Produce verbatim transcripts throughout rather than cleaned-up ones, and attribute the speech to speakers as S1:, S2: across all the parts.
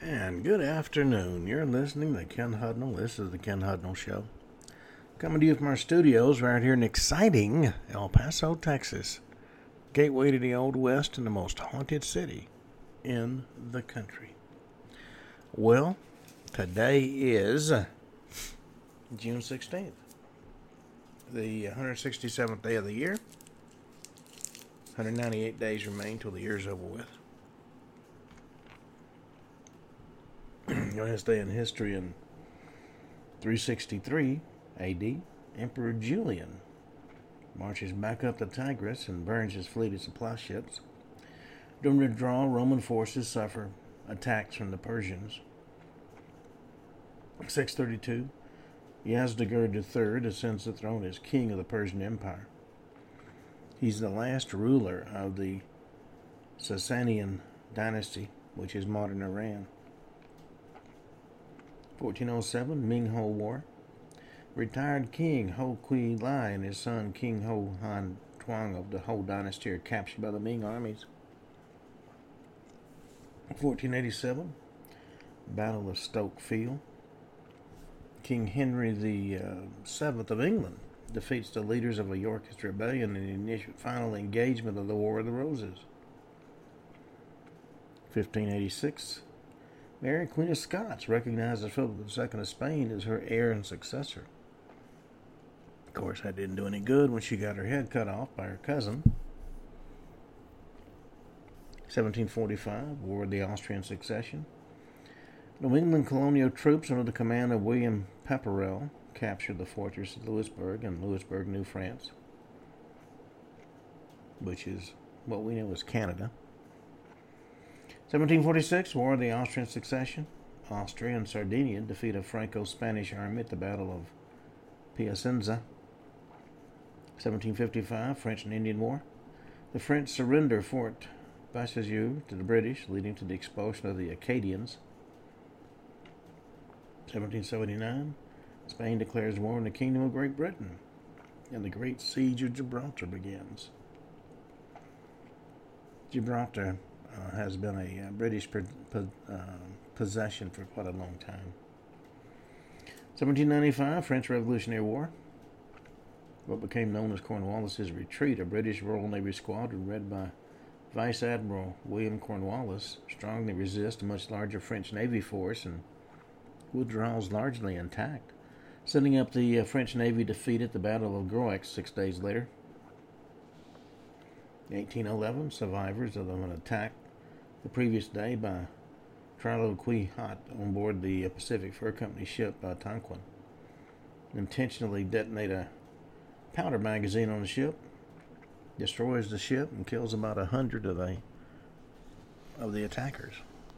S1: And good afternoon. You're listening to Ken Hudnall. This is the Ken Hudnall Show. Coming to you from our studios right here in exciting El Paso, Texas. Gateway to the Old West and the most haunted city in the country. Well, today is June sixteenth. The one hundred sixty-seventh day of the year. one hundred ninety-eight days remain till the year's over with. Last day in history in three sixty-three A D, Emperor Julian marches back up the Tigris and burns his fleet of supply ships. During the withdrawal, Roman forces suffer attacks from the Persians. six thirty-two, Yazdegerd the third ascends the throne as king of the Persian Empire. He's the last ruler of the Sasanian dynasty, which is modern Iran. fourteen oh seven, Ming Ho War. Retired King Ho Kui Lai and his son King Ho Han Tuang of the Ho dynasty are captured by the Ming armies. fourteen eighty-seven, Battle of Stoke Field. King Henry the uh, seventh of England defeats the leaders of a Yorkist rebellion in the initial final engagement of the War of the Roses. fifteen eighty-six, Mary, Queen of Scots, recognizes Philip the Second of Spain as her heir and successor. Of course, that didn't do any good when she got her head cut off by her cousin. seventeen forty-five, War of the Austrian Succession. New England colonial troops under the command of William Pepperell captured the fortress of Louisbourg in Louisbourg, New France, which is what we know as Canada. seventeen forty-six, War of the Austrian Succession. Austria and Sardinia defeat a Franco-Spanish army at the Battle of Piacenza. seventeen fifty-five, French and Indian War. The French surrender Fort Beauséjour to the British, leading to the expulsion of the Acadians. seventeen seventy-nine, Spain declares war on the Kingdom of Great Britain, and the Great Siege of Gibraltar begins. Gibraltar uh, has been a uh, British po- po- uh, possession for quite a long time. seventeen ninety-five, French Revolutionary War. What became known as Cornwallis's Retreat, a British Royal Navy squadron led by Vice Admiral William Cornwallis strongly resists a much larger French Navy force and withdraws largely intact, setting up the uh, French Navy defeat at the Battle of Groix six days later. eighteen eleven, survivors of an attack the previous day by Trilo Kui Hat on board the Pacific Fur Company ship uh, Tonquin intentionally detonate a powder magazine on the ship, destroys the ship, and kills about a hundred of the of the attackers.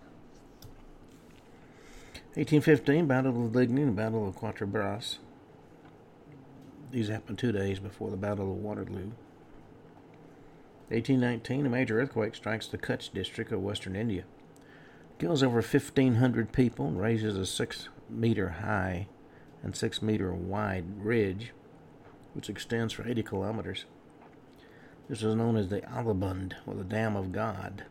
S1: eighteen fifteen, Battle of Ligny and Battle of Quatre Bras. These happened two days before the Battle of Waterloo. eighteen nineteen, a major earthquake strikes the Kutch district of western India. Kills over fifteen hundred people and raises a six meter high and six meter wide ridge, which extends for eighty kilometers. This is known as the Alabund, or the Dam of God.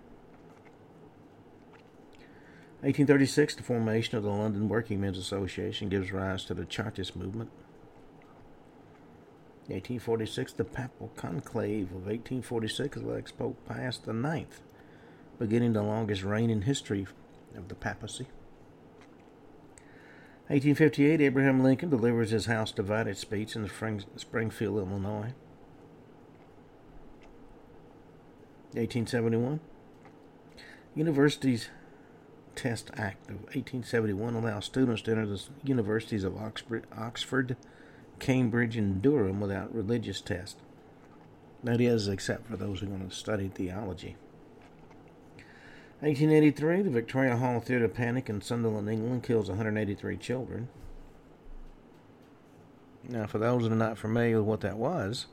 S1: eighteen thirty-six, the formation of the London Working Men's Association gives rise to the Chartist movement. eighteen forty-six, the Papal Conclave of eighteen forty-six elects Pope Pius the ninth, beginning the longest reign in history of the papacy. eighteen fifty-eight, Abraham Lincoln delivers his House Divided speech in Springfield, Illinois. eighteen seventy-one, Universities Test Act of eighteen seventy-one allows students to enter the universities of Oxford, Oxford, Cambridge, and Durham without religious test. That is, except for those who are going to study theology. eighteen eighty-three, the Victoria Hall Theatre panic in Sunderland, England, kills one hundred eighty-three children. Now, for those that are not familiar with what that was,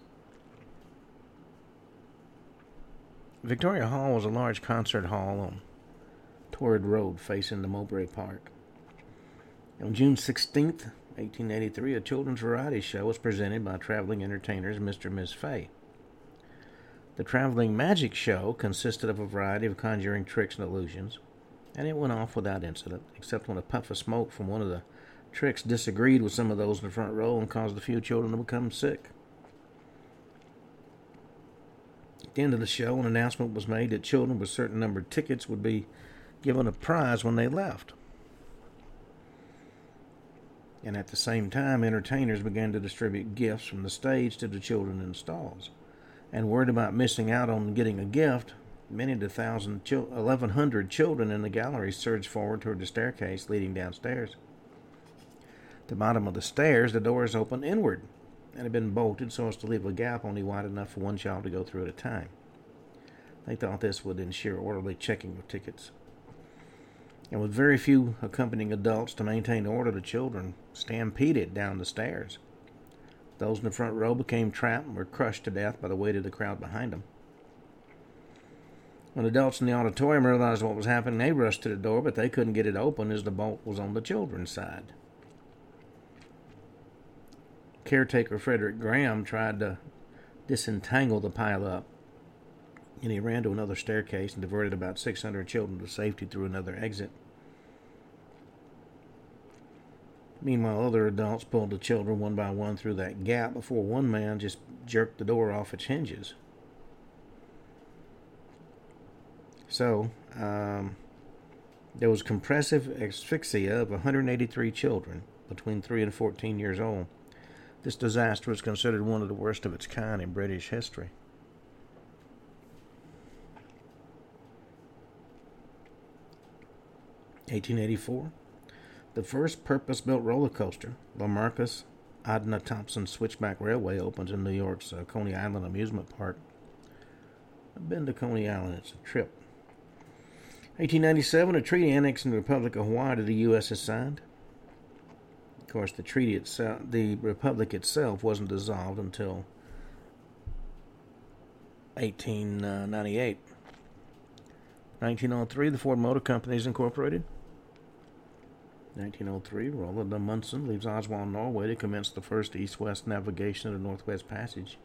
S1: Victoria Hall was a large concert hall on Torrid Road facing the Mowbray Park. On June sixteenth, eighteen eighty-three, a children's variety show was presented by traveling entertainers Mister and Miss Fay. The traveling magic show consisted of a variety of conjuring tricks and illusions. and it went off without incident, except when a puff of smoke from one of the tricks disagreed with some of those in the front row and caused a few children to become sick. At the end of the show, an announcement was made that children with a certain number of tickets would be given a prize when they left. And at the same time, entertainers began to distribute gifts from the stage to the children in stalls. And worried about missing out on getting a gift, many of the thousand, eleven hundred children in the gallery surged forward toward the staircase leading downstairs. At the bottom of the stairs, the doors opened inward and had been bolted so as to leave a gap only wide enough for one child to go through at a time. They thought this would ensure orderly checking of tickets. And with very few accompanying adults to maintain order, the children stampeded down the stairs. Those in the front row became trapped and were crushed to death by the weight of the crowd behind them. When adults in the auditorium realized what was happening, they rushed to the door, but they couldn't get it open as the bolt was on the children's side. Caretaker Frederick Graham tried to disentangle the pile-up, and he ran to another staircase and diverted about six hundred children to safety through another exit. Meanwhile, other adults pulled the children one by one through that gap before one man just jerked the door off its hinges. So, um, there was compressive asphyxia of one hundred eighty-three children between three and fourteen years old. This disaster was considered one of the worst of its kind in British history. eighteen eighty-four, the first purpose-built roller coaster, the Marcus Adna Thompson Switchback Railway, opens in New York's uh, Coney Island Amusement Park. I've been to Coney Island. It's a trip. eighteen ninety-seven, a treaty annexing the Republic of Hawaii to the U S is signed. Of course, the treaty itself, the Republic itself, wasn't dissolved until eighteen ninety-eight. nineteen oh three, the Ford Motor Company is incorporated. nineteen oh three, Roald Amundsen leaves Oswald, Norway to commence the first east-west navigation of the Northwest Passage.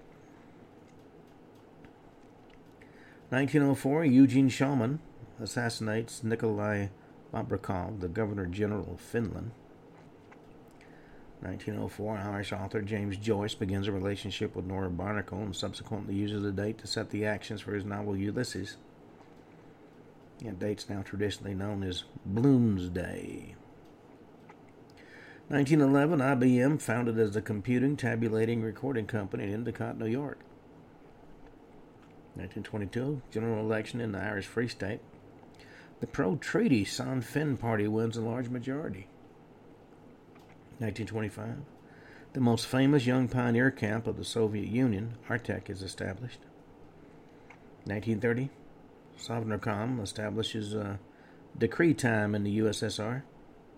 S1: nineteen oh four, Eugene Schaumann assassinates Nikolai Bobrikov, the Governor-General of Finland. nineteen oh four, Irish author James Joyce begins a relationship with Nora Barnacle and subsequently uses the date to set the actions for his novel Ulysses. A date's now traditionally known as Bloomsday. nineteen eleven, I B M founded as a computing, tabulating, recording company in Endicott, New York. nineteen twenty-two, general election in the Irish Free State. The pro-treaty Sinn Féin party wins a large majority. nineteen twenty-five, the most famous young pioneer camp of the Soviet Union, Artek, is established. nineteen thirty, Sovnarkom establishes uh, decree time in the U S S R.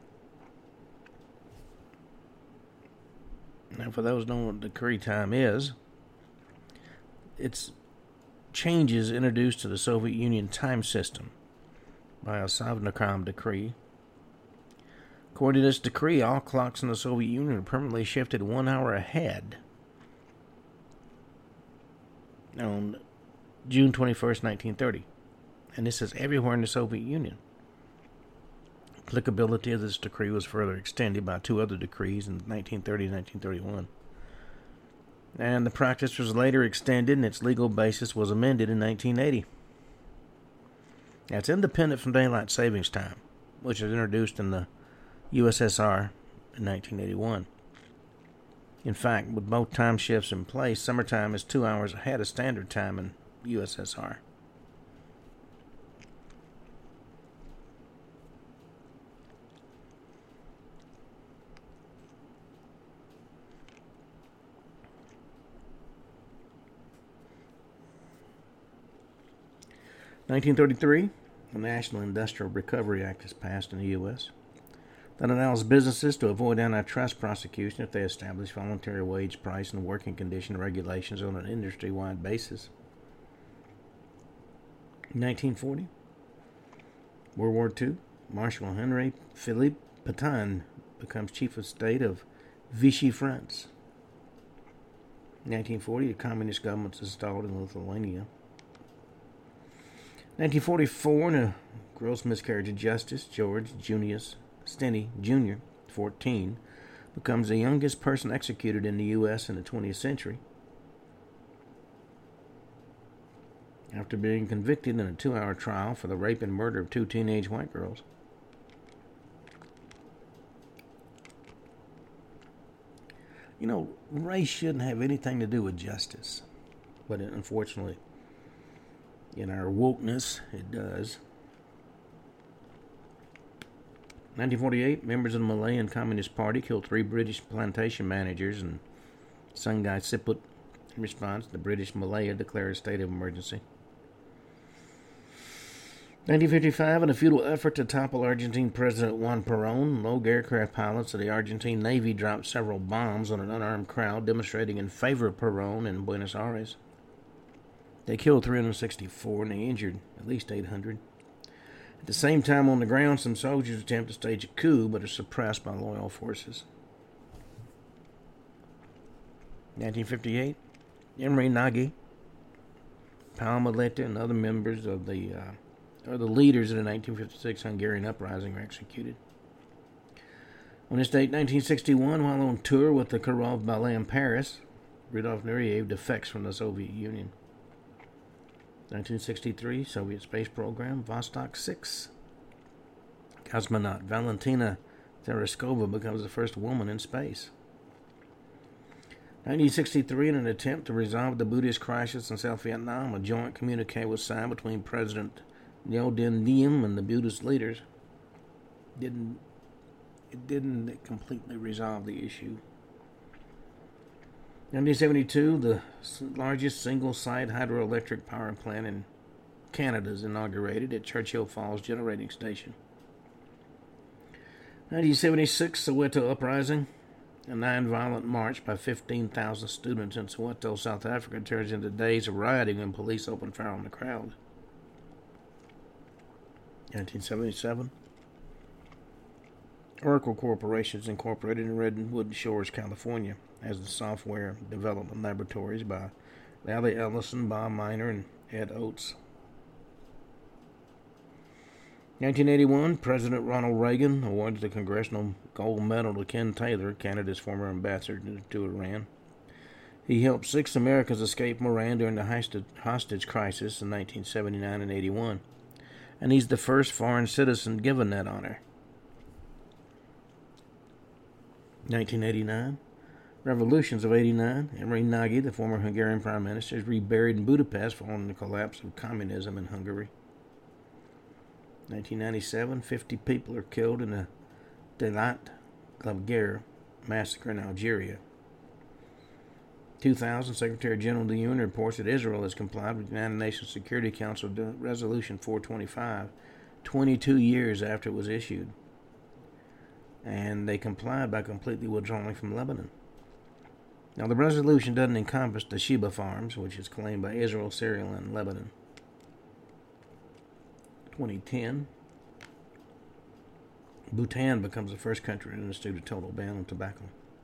S1: Now, for those who don't know what decree time is, it's changes introduced to the Soviet Union time system by a Sovnarkom decree. According to this decree, all clocks in the Soviet Union are permanently shifted one hour ahead on June twenty-first, nineteen thirty. And this is everywhere in the Soviet Union. Applicability of this decree was further extended by two other decrees in nineteen thirty and nineteen thirty-one. And the practice was later extended and its legal basis was amended in nineteen eighty. Now, it's independent from daylight savings time, which was introduced in the U S S R in nineteen eighty-one. In fact, with both time shifts in place, summertime is two hours ahead of standard time in U S S R. nineteen thirty-three, the National Industrial Recovery Act is passed in the U S that allows businesses to avoid antitrust prosecution if they establish voluntary wage, price, and working condition regulations on an industry-wide basis. nineteen forty, World War Two, Marshal Henry Philippe Pétain becomes chief of state of Vichy, France. nineteen forty, the communist government is installed in Lithuania. nineteen forty-four, in a gross miscarriage of justice, George Junius Stinney Junior, fourteen, becomes the youngest person executed in the U S in the twentieth century after being convicted in a two-hour trial for the rape and murder of two teenage white girls. You know, race shouldn't have anything to do with justice, but it, unfortunately, in our wokeness, it does. nineteen forty-eight, members of the Malayan Communist Party killed three British plantation managers in Sungai Siput. In response, the British Malaya declared a state of emergency. nineteen fifty-five, in a futile effort to topple Argentine President Juan Perón, rogue aircraft pilots of the Argentine Navy dropped several bombs on an unarmed crowd demonstrating in favor of Perón in Buenos Aires. They killed three hundred sixty-four and they injured at least eight hundred. At the same time, on the ground, some soldiers attempt to stage a coup but are suppressed by loyal forces. nineteen fifty-eight, Imre Nagy, Pálma Letta, and other members of the uh, or the leaders of the nineteen fifty-six Hungarian uprising were executed. On this date, nineteen sixty-one, while on tour with the Kirov Ballet in Paris, Rudolf Nureyev defects from the Soviet Union. nineteen sixty-three, Soviet space program, Vostok six. Cosmonaut Valentina Tereshkova becomes the first woman in space. nineteen sixty-three, in an attempt to resolve the Buddhist crisis in South Vietnam, a joint communique was signed between President Ngo Dinh Diem and the Buddhist leaders. Didn't it didn't completely resolve the issue. nineteen seventy-two, the largest single-site hydroelectric power plant in Canada is inaugurated at Churchill Falls Generating Station. nineteen seventy-six, Soweto Uprising. A nonviolent march by fifteen thousand students in Soweto, South Africa, turns into days of rioting when police open fire on the crowd. nineteen seventy-seven, Oracle Corporation is incorporated in Redwood Shores, California, as the software development laboratories by Larry Ellison, Bob Miner, and Ed Oates. nineteen eighty-one, President Ronald Reagan awards the Congressional Gold Medal to Ken Taylor, Canada's former ambassador to Iran. He helped six Americans escape from Iran during the hostage crisis in nineteen seventy-nine and eighty-one, and he's the first foreign citizen given that honor. nineteen eighty-nine, Revolutions of eighty-nine, Imre Nagy, the former Hungarian Prime Minister, is reburied in Budapest following the collapse of communism in Hungary. nineteen ninety-seven, fifty people are killed in the Delat Glabgare massacre in Algeria. two thousand, Secretary General of the U N reports that Israel has complied with the United Nations Security Council Resolution four twenty-five, twenty-two years after it was issued. And they complied by completely withdrawing from Lebanon. Now, the resolution doesn't encompass the Sheba Farms, which is claimed by Israel, Syria, and Lebanon. twenty ten, Bhutan becomes the first country to institute a total ban on tobacco.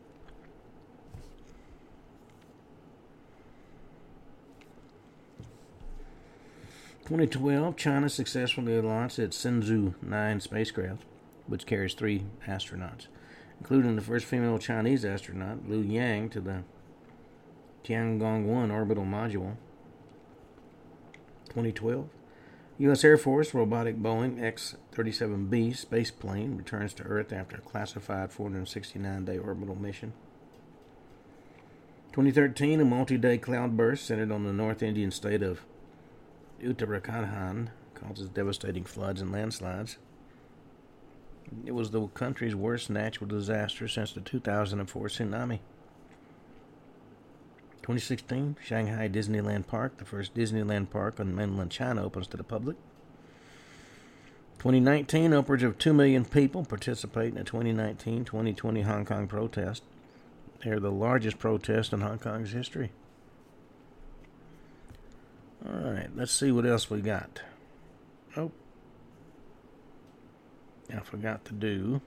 S1: twenty twelve, China successfully launched its Shenzhou nine spacecraft, which carries three astronauts, including the first female Chinese astronaut, Liu Yang, to the Tiangong one orbital module. twenty twelve, U S Air Force robotic Boeing X thirty-seven B space plane returns to Earth after a classified four hundred sixty-nine day orbital mission. twenty thirteen, a multi-day cloudburst centered on the North Indian state of Uttarakhand causes devastating floods and landslides. It was the country's worst natural disaster since the two thousand four tsunami. twenty sixteen, Shanghai Disneyland Park, the first Disneyland park on mainland China, opens to the public. twenty nineteen, upwards of two million people participate in the twenty nineteen twenty twenty Hong Kong protest. They're the largest protest in Hong Kong's history. All right, let's see what else we got. Oh, I forgot to do,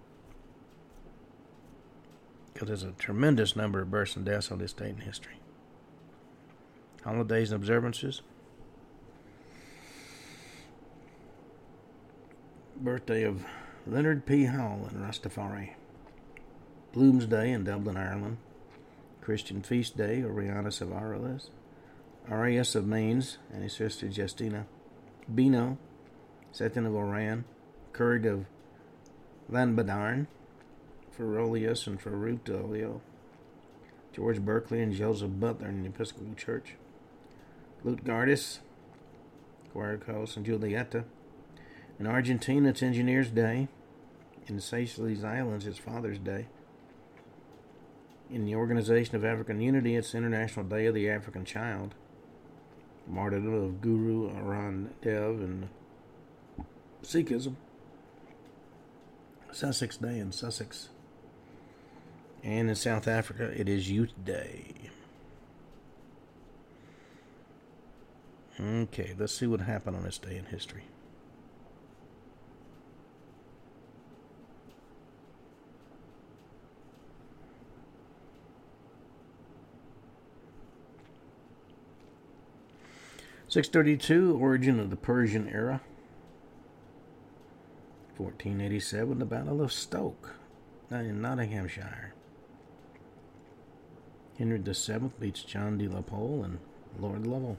S1: because there's a tremendous number of births and deaths on this date in history. Holidays and observances. Birthday of Leonard P. Howell and Rastafari. Bloomsday in Dublin, Ireland. Christian Feast Day, Oriana Savaris. Arias of Mainz and his sister Justina. Bino, Seton of Oran. Curd of Lanbadarn. Ferolius and Ferrutolio. George Berkeley and Joseph Butler in the Episcopal Church. Lutgardis, Guarcos and Julieta. In Argentina, it's Engineers Day. In the Seychelles Islands, it's Father's Day. In the Organization of African Unity, it's International Day of the African Child. Martyrdom of Guru Aran Dev and Sikhism. Sussex Day in Sussex. And in South Africa, it is Youth Day. Okay, let's see what happened on this day in history. six thirty-two, origin of the Persian era. fourteen eighty-seven, the Battle of Stoke in Nottinghamshire. Henry the Seventh beats John de la Pole and Lord Lovell.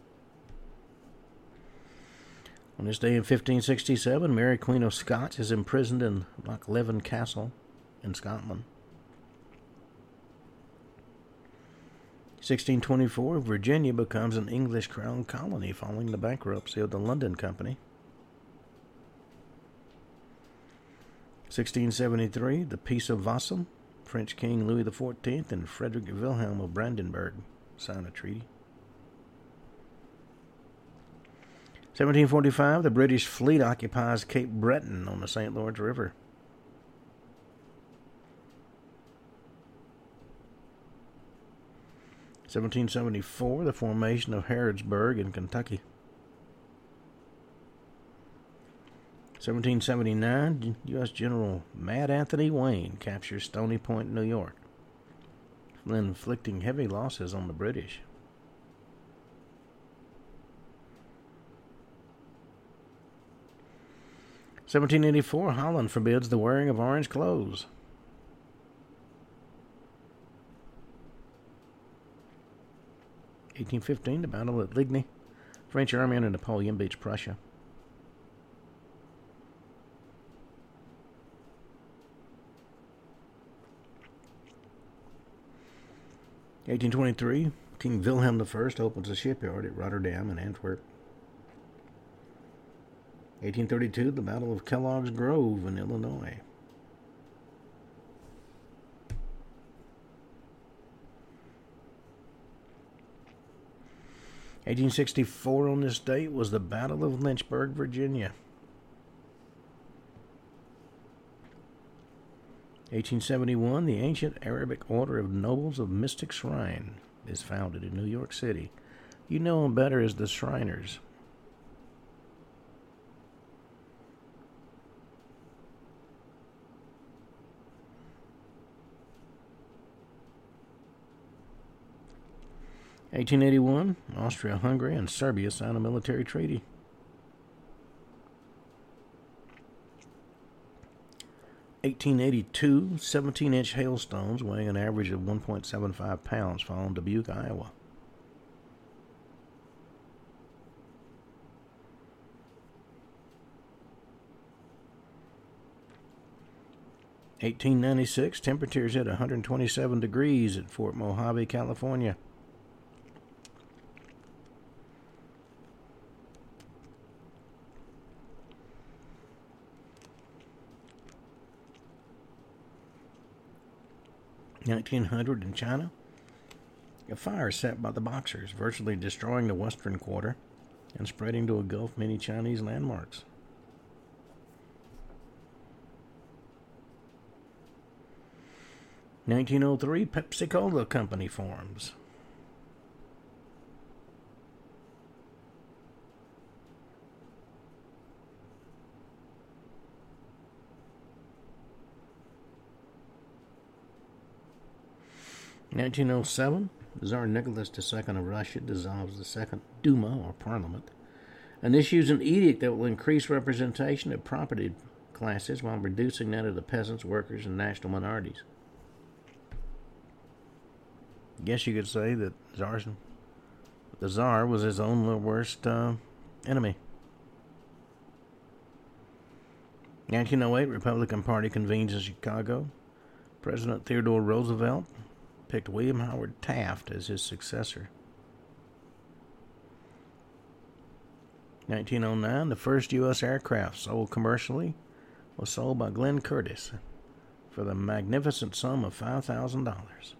S1: On this day in fifteen sixty-seven, Mary Queen of Scots is imprisoned in Lochleven Castle in Scotland. sixteen twenty-four, Virginia becomes an English crown colony following the bankruptcy of the London Company. sixteen seventy-three, the Peace of Vassal. French King Louis the Fourteenth and Frederick Wilhelm of Brandenburg sign a treaty. seventeen forty-five, the British fleet occupies Cape Breton on the Saint Lawrence River. seventeen seventy-four, the formation of Harrodsburg in Kentucky. seventeen seventy-nine, U S General Mad Anthony Wayne captures Stony Point, New York, inflicting heavy losses on the British. seventeen eighty-four, Holland forbids the wearing of orange clothes. eighteen fifteen, the Battle of Ligny. French army under Napoleon beats Prussia. eighteen twenty-three, King Wilhelm the First opens a shipyard at Rotterdam and Antwerp. eighteen thirty-two, the Battle of Kellogg's Grove in Illinois. eighteen sixty-four, on this date, was the Battle of Lynchburg, Virginia. eighteen seventy-one, the ancient Arabic Order of Nobles of Mystic Shrine is founded in New York City. You know them better as the Shriners. eighteen eighty-one, Austria-Hungary and Serbia sign a military treaty. eighteen eighty-two, seventeen-inch hailstones weighing an average of one point seven five pounds fall in Dubuque, Iowa. eighteen ninety-six, temperatures hit one hundred twenty-seven degrees at Fort Mojave, California. nineteen hundred in China, a fire set by the Boxers, virtually destroying the western quarter and spreading to engulf many Chinese landmarks. nineteen oh three, Pepsi-Cola Company forms. nineteen oh seven, Tsar Nicholas the Second of Russia dissolves the Second Duma, or Parliament, and issues an edict that will increase representation of property classes while reducing that of the peasants, workers, and national minorities. I guess you could say that Tsar's, the Tsar was his own worst uh, enemy. nineteen oh eight, Republican Party convenes in Chicago. President Theodore Roosevelt picked William Howard Taft as his successor. nineteen oh nine, the first U S aircraft sold commercially was sold by Glenn Curtiss for the magnificent sum of five thousand dollars.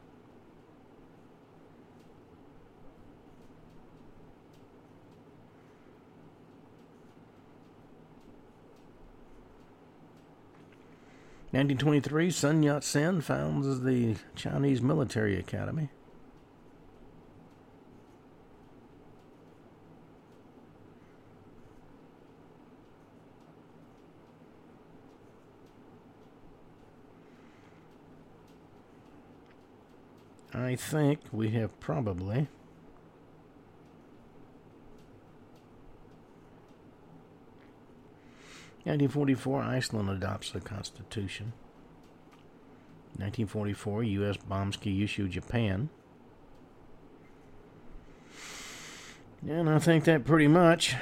S1: nineteen twenty-three, Sun Yat-sen founds the Chinese Military Academy. I think we have probably nineteen forty-four, Iceland adopts the Constitution. nineteen forty-four, U S bombs Kyushu, Japan. And I think that pretty much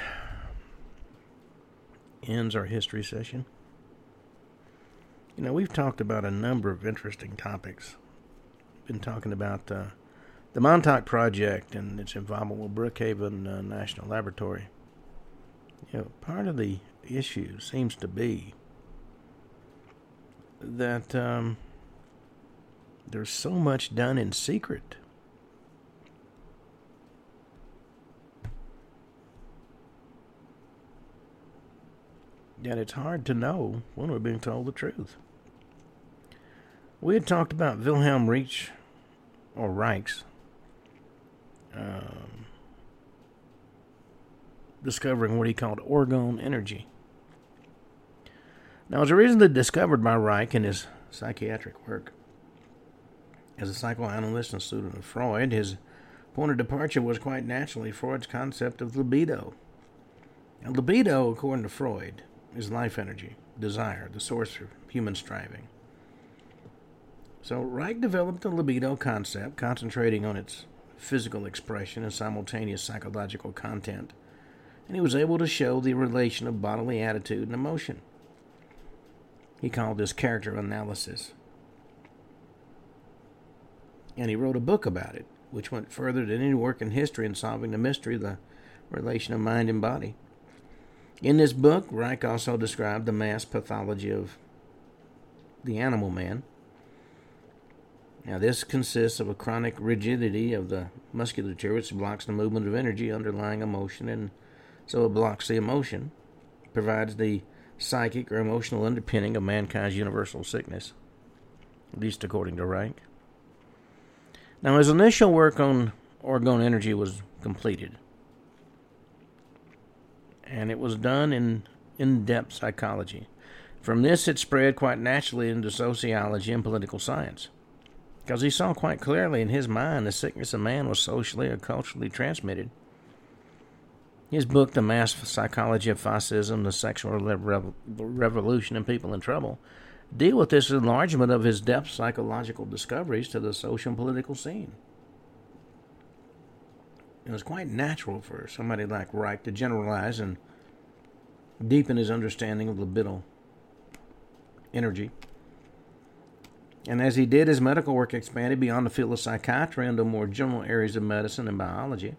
S1: ends our history session. You know, we've talked about a number of interesting topics. Been talking about uh, the Montauk Project and its involvement with Brookhaven uh, National Laboratory. You know, part of the issue seems to be that um, there's so much done in secret. That it's hard to know when we're being told the truth. We had talked about Wilhelm Reich, or Reich's, um, discovering what he called orgone energy. Now, as originally discovered by Reich in his psychiatric work as a psychoanalyst and student of Freud, his point of departure was quite naturally Freud's concept of libido. Now, libido, according to Freud, is life energy, desire, the source of human striving. So Reich developed the libido concept, concentrating on its physical expression and simultaneous psychological content, and he was able to show the relation of bodily attitude and emotion. He called this character analysis. And he wrote a book about it, which went further than any work in history in solving the mystery of the relation of mind and body. In this book, Reich also described the mass pathology of the animal man. Now, this consists of a chronic rigidity of the musculature, which blocks the movement of energy underlying emotion, and so it blocks the emotion, provides the psychic or emotional underpinning of mankind's universal sickness, at least according to Reich. Now, his initial work on orgone energy was completed, and it was done in in-depth psychology. From this, it spread quite naturally into sociology and political science, because he saw quite clearly in his mind the sickness of man was socially or culturally transmitted. His book, The Mass Psychology of Fascism, The Sexual Revo- Revolution, and People in Trouble, deal with this enlargement of his depth psychological discoveries to the social and political scene. It was quite natural for somebody like Reich to generalize and deepen his understanding of libido energy. And as he did, his medical work expanded beyond the field of psychiatry into more general areas of medicine and biology.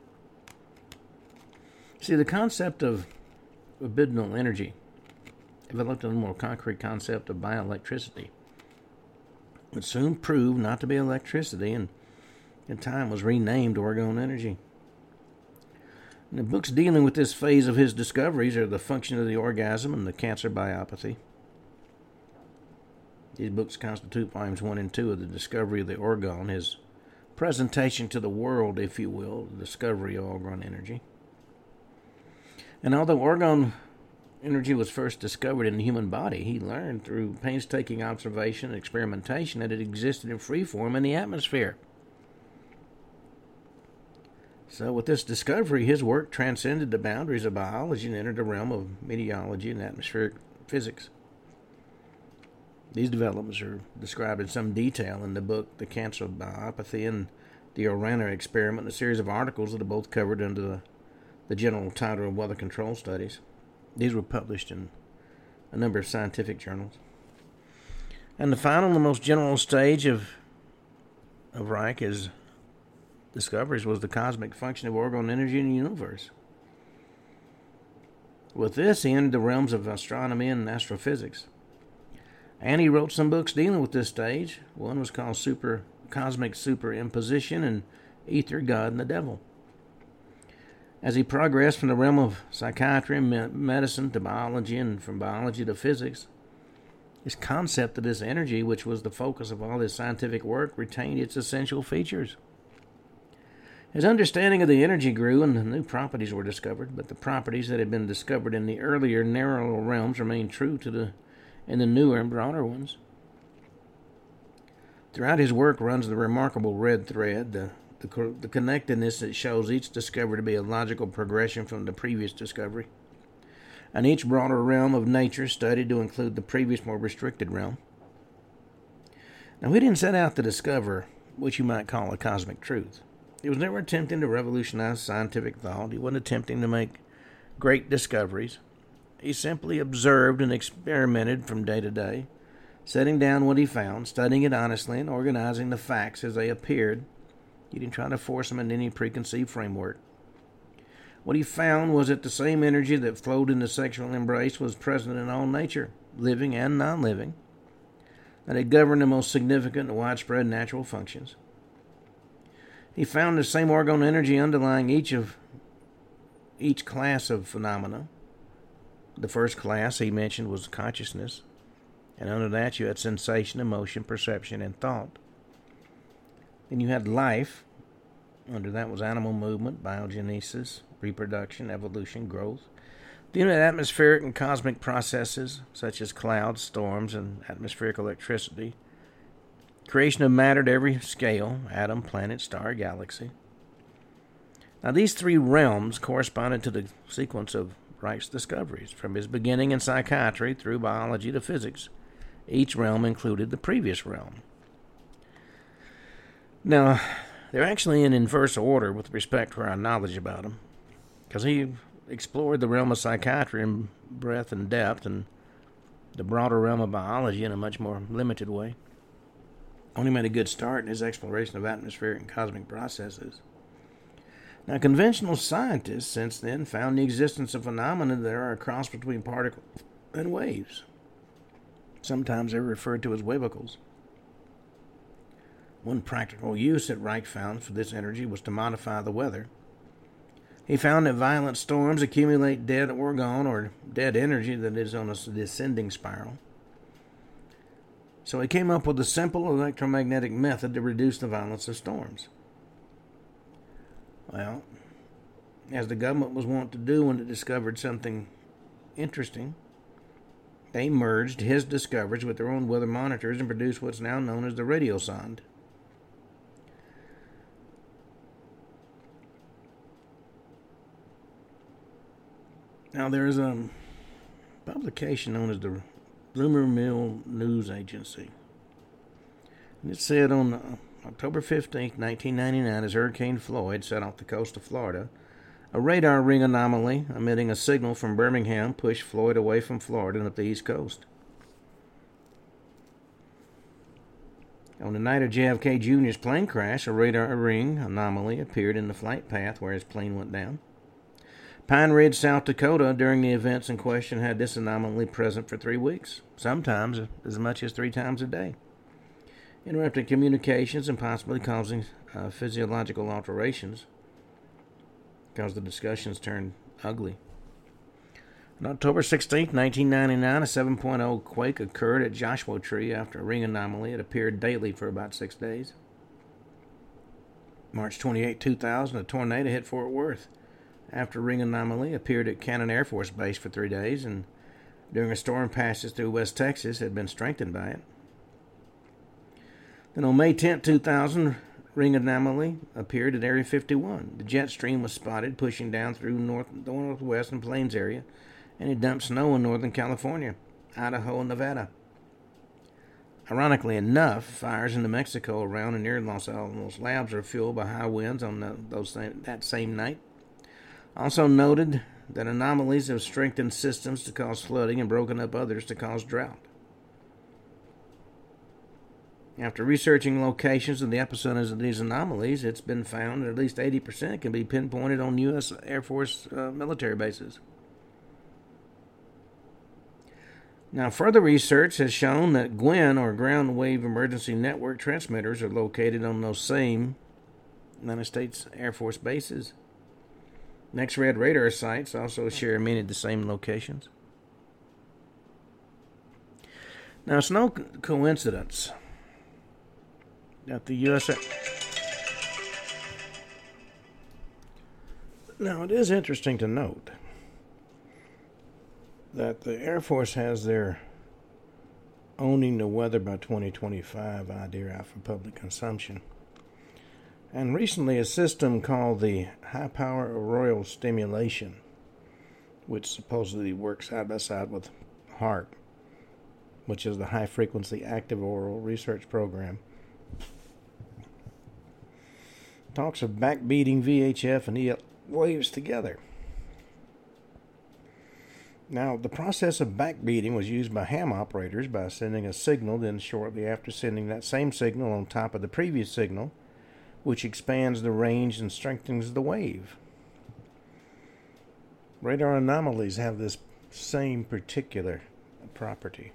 S1: See, the concept of libidinal energy developed a more concrete concept of bioelectricity, which soon proved not to be electricity, and in time was renamed orgone energy. And the books dealing with this phase of his discoveries are The Function of the Orgasm and The Cancer Biopathy. These books constitute volumes one and two of the discovery of the orgone, his presentation to the world, if you will, the discovery of orgone energy. And although orgone energy was first discovered in the human body, he learned through painstaking observation and experimentation that it existed in free form in the atmosphere. So with this discovery, his work transcended the boundaries of biology and entered the realm of meteorology and atmospheric physics. These developments are described in some detail in the book The Cancer Biopathy and the Orana Experiment, a series of articles that are both covered under the, the general title of Weather Control Studies. These were published in a number of scientific journals. And the final and the most general stage of, of Reich's discoveries was the cosmic function of orgone energy in the universe. With this, he entered the realms of astronomy and astrophysics. And he wrote some books dealing with this stage. One was called Super Cosmic Superimposition and Ether, God, and the Devil. As he progressed from the realm of psychiatry and medicine to biology and from biology to physics, his concept of this energy, which was the focus of all his scientific work, retained its essential features. His understanding of the energy grew and new properties were discovered, but the properties that had been discovered in the earlier, narrower realms remained true to the in the newer and broader ones. Throughout his work runs the remarkable red thread, the, the, the connectedness that shows each discovery to be a logical progression from the previous discovery, and each broader realm of nature studied to include the previous more restricted realm. Now, he didn't set out to discover what you might call a cosmic truth. He was never attempting to revolutionize scientific thought. He wasn't attempting to make great discoveries. He simply observed and experimented from day to day, setting down what he found, studying it honestly, and organizing the facts as they appeared. He didn't try to force them into any preconceived framework. What he found was that the same energy that flowed in the sexual embrace was present in all nature, living and non-living, that it governed the most significant and widespread natural functions. He found the same orgone energy underlying each of each class of phenomena. The first class he mentioned was consciousness, and under that you had sensation, emotion, perception, and thought. Then you had life. Under that was animal movement, biogenesis, reproduction, evolution, growth. Then you had atmospheric and cosmic processes, such as clouds, storms, and atmospheric electricity. Creation of matter at every scale, atom, planet, star, galaxy. Now these three realms corresponded to the sequence of Reich's discoveries, from his beginning in psychiatry through biology to physics. Each realm included the previous realm. Now, they're actually in inverse order with respect to our knowledge about them, because he explored the realm of psychiatry in breadth and depth, and the broader realm of biology in a much more limited way. Only made a good start in his exploration of atmospheric and cosmic processes. Now, conventional scientists since then found the existence of phenomena that are a cross between particles and waves. Sometimes they're referred to as wavicles. One practical use that Reich found for this energy was to modify the weather. He found that violent storms accumulate dead orgone or dead energy that is on a descending spiral. So he came up with a simple electromagnetic method to reduce the violence of storms. Well, as the government was wont to do when it discovered something interesting, they merged his discoveries with their own weather monitors and produced what's now known as the radiosonde. Now, there's a publication known as the Rumor Mill News Agency. And it said on uh, October fifteenth, nineteen ninety-nine, as Hurricane Floyd set off the coast of Florida, a radar ring anomaly emitting a signal from Birmingham pushed Floyd away from Florida and up the East Coast. On the night of J F K Junior's plane crash, a radar ring anomaly appeared in the flight path where his plane went down. Pine Ridge, South Dakota, during the events in question, had this anomaly present for three weeks, sometimes as much as three times a day, interrupting communications and possibly causing uh, physiological alterations, because the discussions turned ugly. On October sixteenth, nineteen ninety-nine, a seven point oh quake occurred at Joshua Tree after a ring anomaly had appeared daily for about six days. March twenty-eighth, two thousand, a tornado hit Fort Worth after a ring anomaly appeared at Cannon Air Force Base for three days, and during a storm passes through West Texas had been strengthened by it. Then on May tenth, two thousand, ring anomaly appeared at Area fifty-one. The jet stream was spotted pushing down through north, the northwest and plains area, and it dumped snow in northern California, Idaho, and Nevada. Ironically enough, fires in New Mexico around and near Los Alamos Labs are fueled by high winds on the, those that same night. Also noted that anomalies have strengthened systems to cause flooding and broken up others to cause drought. After researching locations of the epicenters of these anomalies, it's been found that at least eighty percent can be pinpointed on U S Air Force uh, military bases. Now, further research has shown that G W I N, or Ground Wave Emergency Network transmitters, are located on those same United States Air Force bases. Next-Red radar sites also share many of the same locations. Now, it's no coincidence that the U S A... Now, it is interesting to note that the Air Force has their owning the weather by twenty twenty-five idea out for public consumption. And recently a system called the High Power Auroral Stimulation, which supposedly works side by side with HAARP, which is the High Frequency Active Auroral Research Program, talks of backbeating V H F and E L waves together. Now, the process of backbeating was used by ham operators by sending a signal, then shortly after sending that same signal on top of the previous signal, which expands the range and strengthens the wave. Radar anomalies have this same particular property.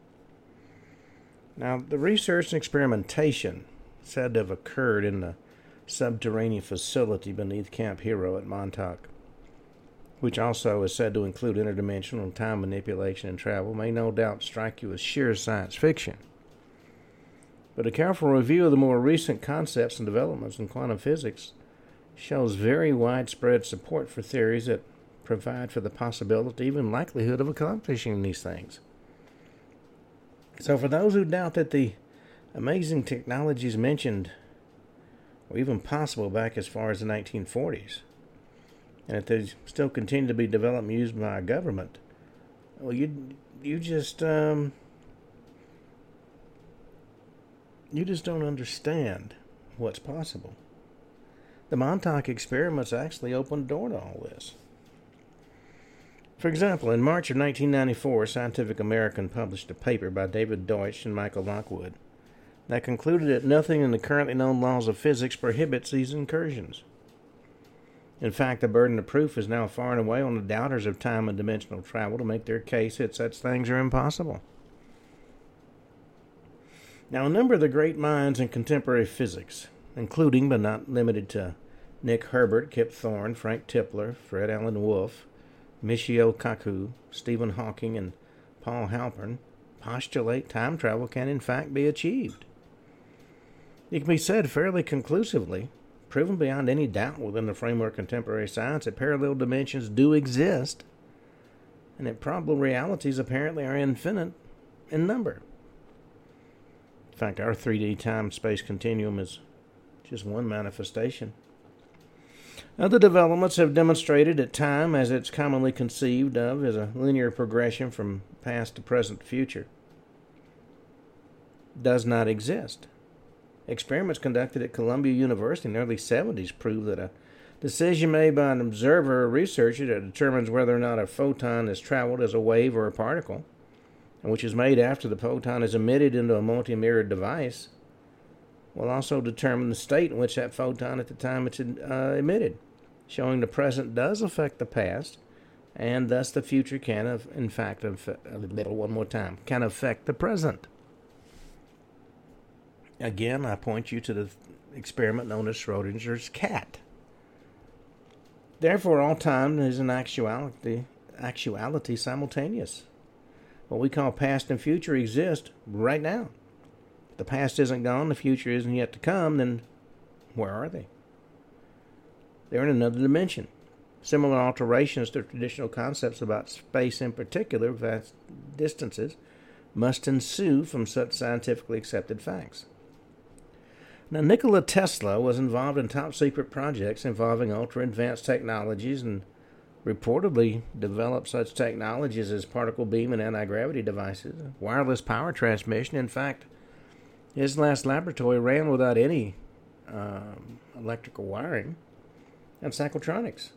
S1: Now, the research and experimentation said to have occurred in the subterranean facility beneath Camp Hero at Montauk, which also is said to include interdimensional time manipulation and travel, may no doubt strike you as sheer science fiction. But a careful review of the more recent concepts and developments in quantum physics shows very widespread support for theories that provide for the possibility, even likelihood, of accomplishing these things. So for those who doubt that the amazing technologies mentioned were even possible back as far as the nineteen forties, and that they still continue to be developed and used by our government, well, you you just um, you just don't understand what's possible. The Montauk experiments actually opened the door to all this. For example, in March of nineteen ninety-four, Scientific American published a paper by David Deutsch and Michael Lockwood that concluded that nothing in the currently known laws of physics prohibits these incursions. In fact, the burden of proof is now far and away on the doubters of time and dimensional travel to make their case that such things are impossible. Now, a number of the great minds in contemporary physics, including but not limited to Nick Herbert, Kip Thorne, Frank Tipler, Fred Alan Wolf, Michio Kaku, Stephen Hawking, and Paul Halpern, postulate time travel can in fact be achieved. It can be said fairly conclusively, proven beyond any doubt within the framework of contemporary science, that parallel dimensions do exist, and that probable realities apparently are infinite in number. In fact, our three D time-space continuum is just one manifestation. Other developments have demonstrated that time, as it's commonly conceived of, is a linear progression from past to present to future, does not exist. Experiments conducted at Columbia University in the early seventies prove that a decision made by an observer or researcher that determines whether or not a photon has traveled as a wave or a particle, and which is made after the photon is emitted into a multi-mirrored device, will also determine the state in which that photon at the time it's uh, emitted, showing the present does affect the past, and thus the future can, in fact, affect, one more time, can affect the present. Again, I point you to the experiment known as Schrodinger's cat. Therefore, all time is in actuality, actuality simultaneous. What we call past and future exist right now. If the past isn't gone, the future isn't yet to come, then where are they? They're in another dimension. Similar alterations to traditional concepts about space in particular, vast distances, must ensue from such scientifically accepted facts. Now, Nikola Tesla was involved in top-secret projects involving ultra-advanced technologies and reportedly developed such technologies as particle beam and anti-gravity devices, wireless power transmission. In fact, his last laboratory ran without any um, electrical wiring and cyclotronics.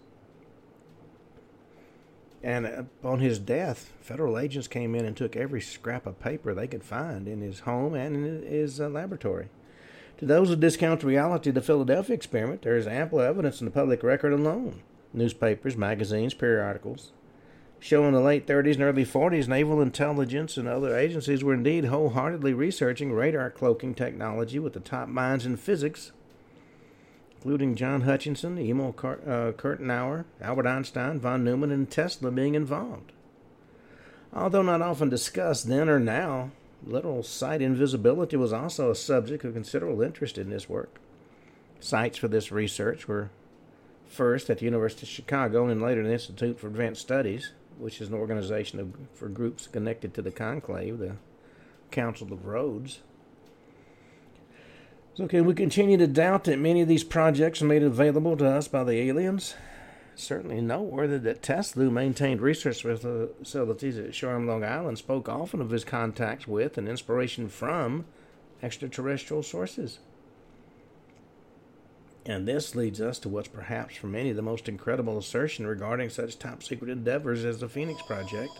S1: And upon his death, federal agents came in and took every scrap of paper they could find in his home and in his uh, laboratory. To those who discount the reality of the Philadelphia experiment, there is ample evidence in the public record alone. Newspapers, magazines, periodicals, show in the late thirties and early forties, naval intelligence and other agencies were indeed wholeheartedly researching radar cloaking technology with the top minds in physics, including John Hutchinson, Emil Car- uh, Kurtenauer, Albert Einstein, von Neumann, and Tesla being involved. Although not often discussed then or now, literal sight invisibility was also a subject of considerable interest in this work. Sites for this research were first at the University of Chicago and later the Institute for Advanced Studies, which is an organization of, for groups connected to the Conclave, the Council of Rhodes. So can we continue to doubt that many of these projects are made available to us by the aliens? Certainly noteworthy that Tesla, who maintained research facilities at Shoreham, Long Island, spoke often of his contacts with and inspiration from extraterrestrial sources. And this leads us to what's perhaps for many the most incredible assertion regarding such top-secret endeavors as the Phoenix Project.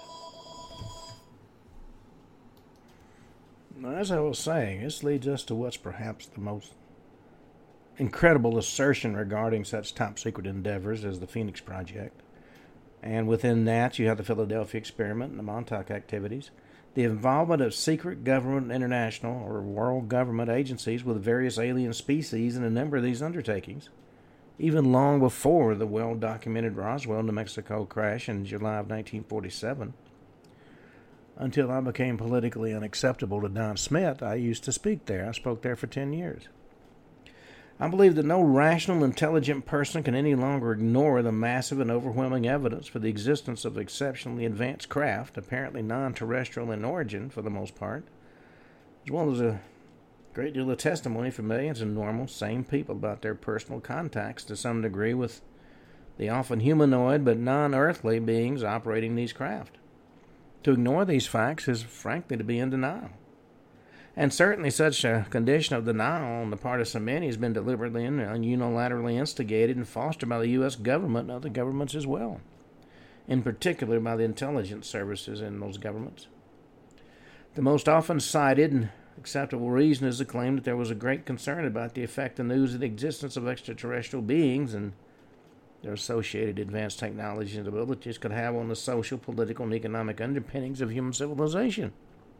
S1: Now, as I was saying, this leads us to what's perhaps the most incredible assertion regarding such top-secret endeavors as the Phoenix Project. And within that, you have the Philadelphia experiment and the Montauk activities, the involvement of secret government, international, or world government agencies with various alien species in a number of these undertakings, even long before the well-documented Roswell, New Mexico crash in July of nineteen forty-seven. Until I became politically unacceptable to Don Smith, I used to speak there. I spoke there for ten years. I believe that no rational, intelligent person can any longer ignore the massive and overwhelming evidence for the existence of exceptionally advanced craft, apparently non-terrestrial in origin for the most part, as well as a great deal of testimony from millions of normal, sane people about their personal contacts to some degree with the often humanoid but non-earthly beings operating these craft. To ignore these facts is frankly to be in denial. And certainly such a condition of denial on the part of so many has been deliberately and unilaterally instigated and fostered by the U S government and other governments as well, in particular by the intelligence services in those governments. The most often cited and acceptable reason is the claim that there was a great concern about the effect the news of the existence of extraterrestrial beings and their associated advanced technologies and abilities could have on the social, political, and economic underpinnings of human civilization.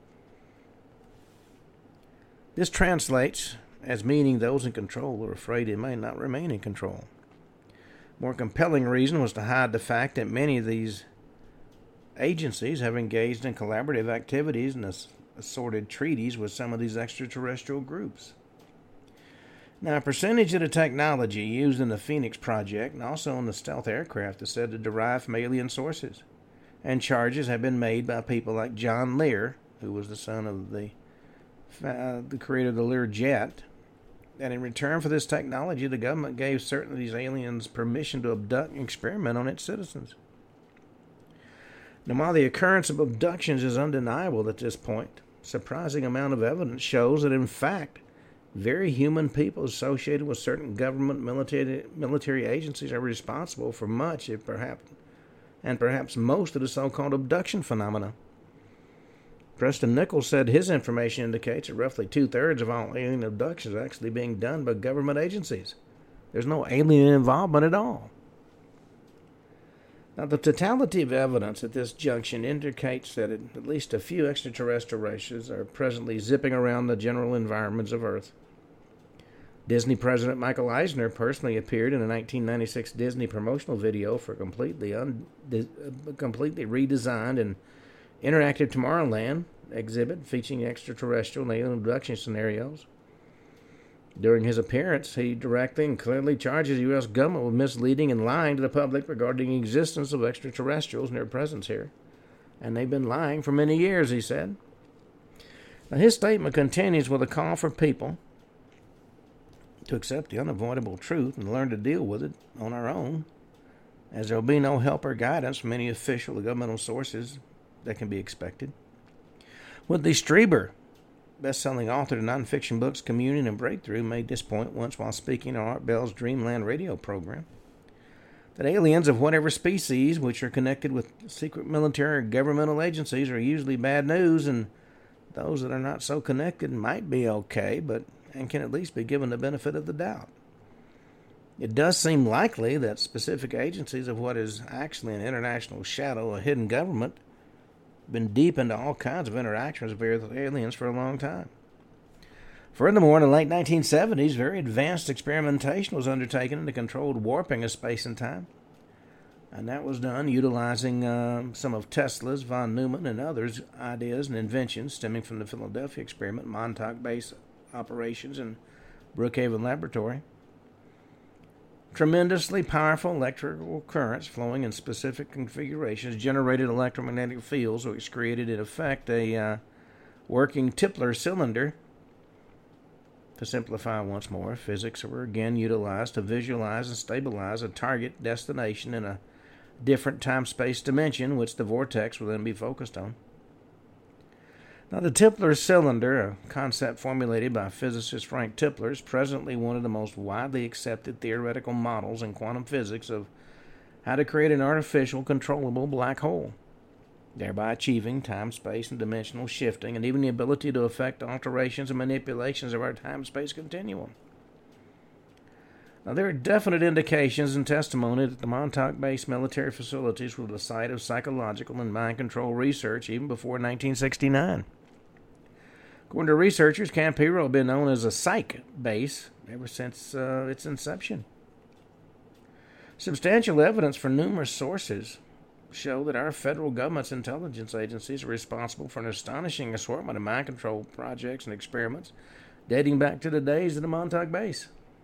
S1: This translates as meaning those in control are afraid they may not remain in control. More compelling reason was to hide the fact that many of these agencies have engaged in collaborative activities and assorted treaties with some of these extraterrestrial groups. Now, a percentage of the technology used in the Phoenix Project and also in the stealth aircraft is said to derive from alien sources, and charges have been made by people like John Lear, who was the son of the uh, the creator of the Lear jet, that in return for this technology, the government gave certain of these aliens permission to abduct and experiment on its citizens. Now, while the occurrence of abductions is undeniable at this point, a surprising amount of evidence shows that, in fact, very human people associated with certain government military military agencies are responsible for much, if perhaps, and perhaps most of the so-called abduction phenomena. Preston Nichols said his information indicates that roughly two-thirds of all alien abductions are actually being done by government agencies. There's no alien involvement at all. Now, the totality of evidence at this junction indicates that at least a few extraterrestrial races are presently zipping around the general environments of Earth. Disney President Michael Eisner personally appeared in a nineteen ninety-six Disney promotional video for a completely, un- completely redesigned and interactive Tomorrowland exhibit featuring extraterrestrial and alien abduction scenarios. During his appearance, he directly and clearly charges the U S government with misleading and lying to the public regarding the existence of extraterrestrials and their presence here. And they've been lying for many years, he said. Now, his statement continues with a call for people to accept the unavoidable truth and learn to deal with it on our own, as there will be no help or guidance from any official or governmental sources that can be expected. Whitley Strieber, best-selling author of nonfiction books Communion and Breakthrough, made this point once while speaking on Art Bell's Dreamland radio program, that aliens of whatever species which are connected with secret military or governmental agencies are usually bad news, and those that are not so connected might be okay, but and can at least be given the benefit of the doubt. It does seem likely that specific agencies of what is actually an international shadow, a hidden government, have been deep into all kinds of interactions with aliens for a long time. Furthermore, in the late nineteen seventies, very advanced experimentation was undertaken in the controlled warping of space and time. And that was done utilizing uh, some of Tesla's, von Neumann, and others' ideas and inventions stemming from the Philadelphia experiment, Montauk Base operations, and Brookhaven Laboratory. Tremendously powerful electrical currents flowing in specific configurations generated electromagnetic fields, which created, in effect, a uh, working Tipler cylinder. To simplify once more, physics were again utilized to visualize and stabilize a target destination in a different time-space dimension, which the vortex will then be focused on. Now, the Tipler cylinder, a concept formulated by physicist Frank Tipler, is presently one of the most widely accepted theoretical models in quantum physics of how to create an artificial, controllable black hole, thereby achieving time, space, and dimensional shifting, and even the ability to effect alterations and manipulations of our time-space continuum. Now, there are definite indications and testimony that the Montauk-based military facilities were the site of psychological and mind control research even before nineteen sixty-nine. According to researchers, Camp Hero had been known as a psych base ever since uh, its inception. Substantial evidence from numerous sources show that our federal government's intelligence agencies are responsible for an astonishing assortment of mind control projects and experiments dating back to the days of the Montauk base.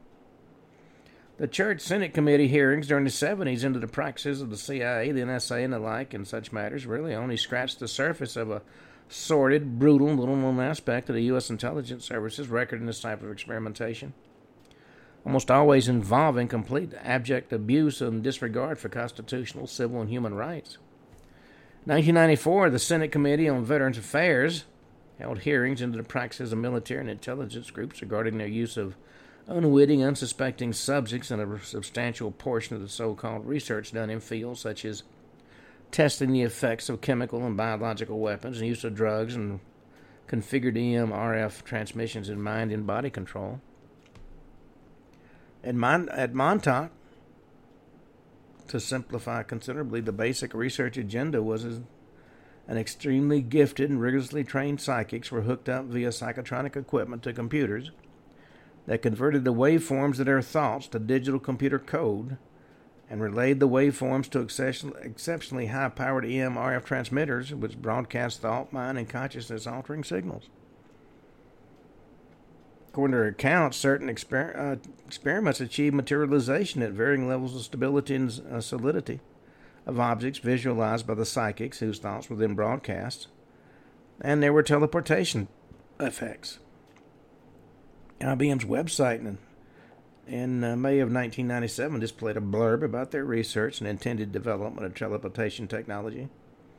S1: The Church Senate Committee hearings during the seventies into the practices of the C I A, the N S A, and the like in such matters really only scratched the surface of a sordid, brutal, little-known aspect of the U S intelligence service's record in this type of experimentation, almost always involving complete abject abuse and disregard for constitutional, civil, and human rights. In nineteen ninety-four, the Senate Committee on Veterans Affairs held hearings into the practices of military and intelligence groups regarding their use of unwitting, unsuspecting subjects in a substantial portion of the so-called research done in fields such as testing the effects of chemical and biological weapons and use of drugs and configured E M R F transmissions in mind and body control. At, Mon- at Montauk, to simplify considerably, the basic research agenda was as an extremely gifted and rigorously trained psychics were hooked up via psychotronic equipment to computers that converted the waveforms of their thoughts to digital computer code and relayed the waveforms to exceptionally high-powered E M R F transmitters, which broadcast thought, mind, and consciousness-altering signals. According to their accounts, certain exper- uh, experiments achieved materialization at varying levels of stability and uh, solidity of objects visualized by the psychics whose thoughts were then broadcast, and there were teleportation effects. I B M's website in, in uh, May of nineteen ninety-seven displayed a blurb about their research and intended development of teleportation technology.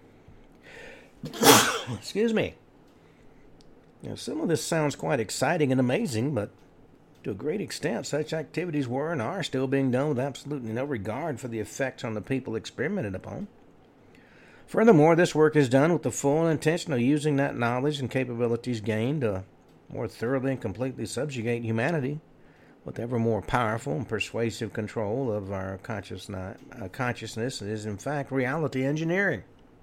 S1: Excuse me. Now, some of this sounds quite exciting and amazing, but to a great extent, such activities were and are still being done with absolutely no regard for the effects on the people experimented upon. Furthermore, this work is done with the full intention of using that knowledge and capabilities gained to more thoroughly and completely subjugate humanity with ever more powerful and persuasive control of our consciousness. Uh, consciousness is, in fact, reality engineering.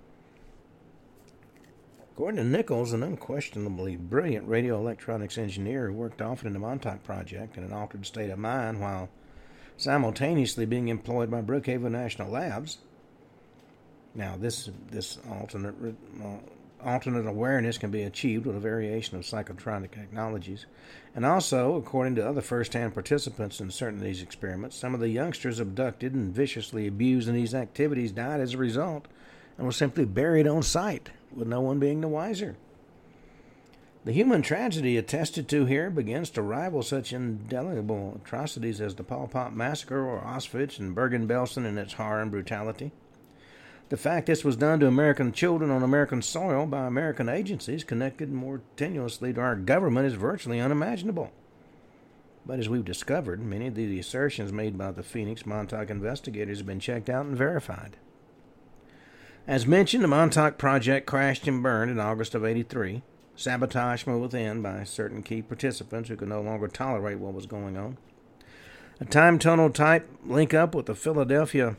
S1: According to Nichols, an unquestionably brilliant radio electronics engineer who worked often in the Montauk Project in an altered state of mind while simultaneously being employed by Brookhaven National Labs. Now, this this alternate uh, alternate awareness can be achieved with a variation of psychotronic technologies. And also, according to other first-hand participants in certain of these experiments, some of the youngsters abducted and viciously abused in these activities died as a result and were simply buried on site, with no one being the wiser. The human tragedy attested to here begins to rival such indelible atrocities as the Pol Pot massacre or Auschwitz and Bergen-Belsen in its horror and brutality. The fact this was done to American children on American soil by American agencies connected more tenuously to our government is virtually unimaginable. But as we've discovered, many of the assertions made by the Phoenix Montauk investigators have been checked out and verified. As mentioned, the Montauk Project crashed and burned in August of eighty-three, sabotaged from within by certain key participants who could no longer tolerate what was going on. A time tunnel type link up with the Philadelphia,